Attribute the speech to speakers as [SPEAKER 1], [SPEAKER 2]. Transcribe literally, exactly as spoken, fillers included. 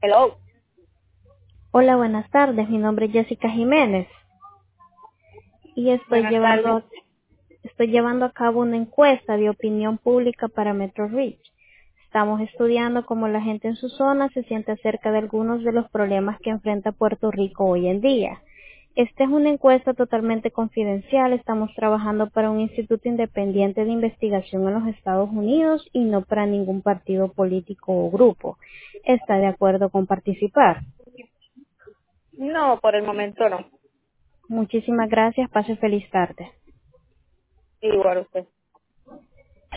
[SPEAKER 1] Hello.
[SPEAKER 2] Hola, buenas tardes. Mi nombre es Jessica Jiménez y estoy
[SPEAKER 1] Buenas tardes.
[SPEAKER 2] llevando estoy llevando a cabo una encuesta de opinión pública para Metro Reach. Estamos estudiando cómo la gente en su zona se siente acerca de algunos de los problemas que enfrenta Puerto Rico hoy en día. Esta es una encuesta totalmente confidencial. Estamos trabajando para un instituto independiente de investigación en los Estados Unidos y no para ningún partido político o grupo. ¿Está de acuerdo con participar?
[SPEAKER 1] No, por el momento no.
[SPEAKER 2] Muchísimas gracias. Pase feliz tarde.
[SPEAKER 1] Igual usted.